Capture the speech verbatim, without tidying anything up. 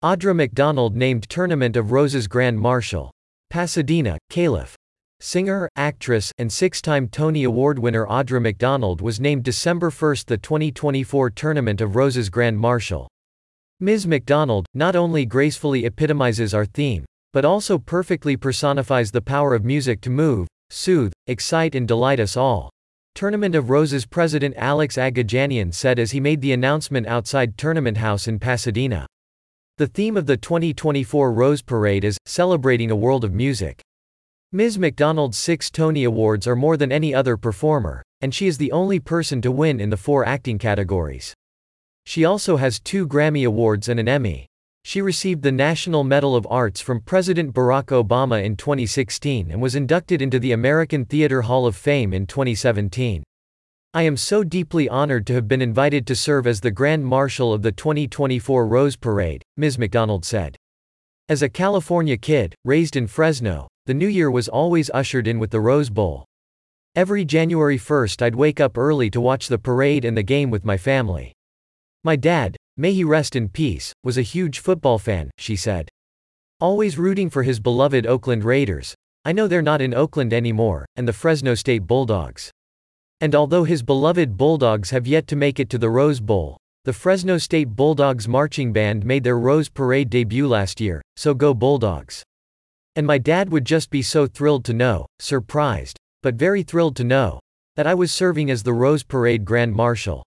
Audra McDonald named Tournament of Roses Grand Marshal. Pasadena, Calif. Singer, actress, and six-time Tony Award winner Audra McDonald was named December first the twenty twenty-four Tournament of Roses Grand Marshal. Miz McDonald not only gracefully epitomizes our theme, but also perfectly personifies the power of music to move, soothe, excite and delight us all. Tournament of Roses President Alex Agajanian said as he made the announcement outside Tournament House in Pasadena. The theme of the twenty twenty-four Rose Parade is, celebrating a world of music. Miz McDonald's six Tony Awards are more than any other performer, and she is the only person to win in the four acting categories. She also has two Grammy Awards and an Emmy. She received the National Medal of Arts from President Barack Obama in twenty sixteen and was inducted into the American Theater Hall of Fame in twenty seventeen. I am so deeply honored to have been invited to serve as the Grand Marshal of the twenty twenty-four Rose Parade, Miz McDonald said. As a California kid, raised in Fresno, the new year was always ushered in with the Rose Bowl. Every January first I'd wake up early to watch the parade and the game with my family. My dad, may he rest in peace, was a huge football fan, she said. Always rooting for his beloved Oakland Raiders. I know they're not in Oakland anymore, and the Fresno State Bulldogs. And although his beloved Bulldogs have yet to make it to the Rose Bowl, the Fresno State Bulldogs marching band made their Rose Parade debut last year, so go Bulldogs. And my dad would just be so thrilled to know, surprised, but very thrilled to know, that I was serving as the Rose Parade Grand Marshal.